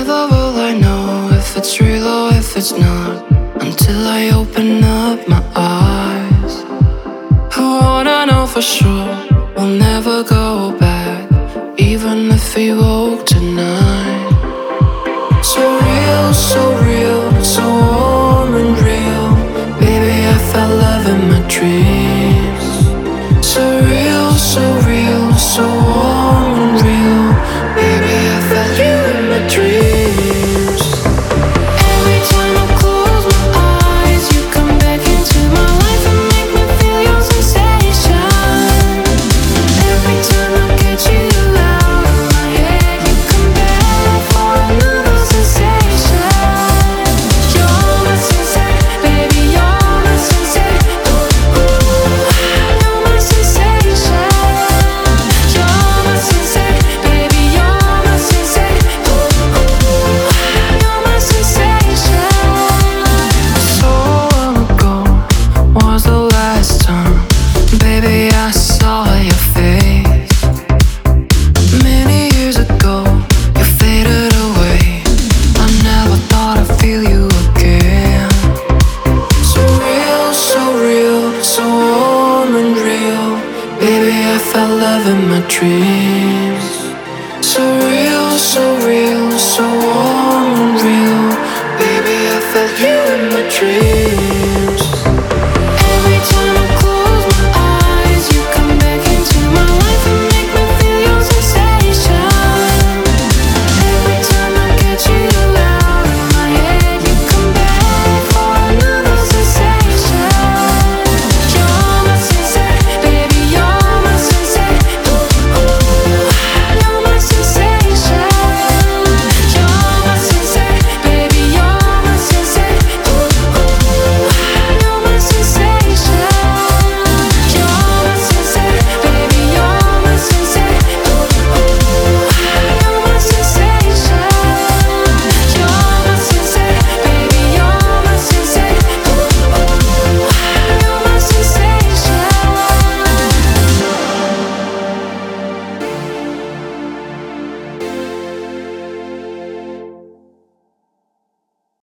Never will I know if it's real or if it's not, until I open up my eyes. I wanna know for sure we'll never go back, even if we woke tonight.